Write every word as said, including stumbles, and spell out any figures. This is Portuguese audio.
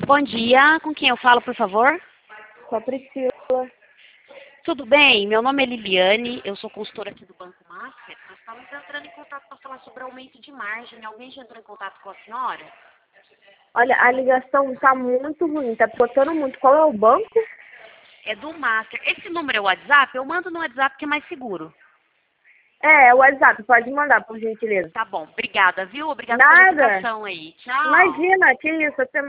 Bom dia, com quem eu falo, por favor? Com a Priscila. Tudo bem? Meu nome é Liliane, eu sou consultora aqui do Banco Master. Nós estamos entrando em contato para falar sobre aumento de margem. Alguém já entrou em contato com a senhora? Olha, a ligação tá muito ruim, tá botando muito. Qual é o banco? É do Master. Esse número é o WhatsApp? Eu mando no WhatsApp que é mais seguro. É, é o WhatsApp, pode mandar, por gentileza. Tá bom, obrigada, viu? Obrigada pela Nada. educação aí. Tchau. Imagina, que isso, até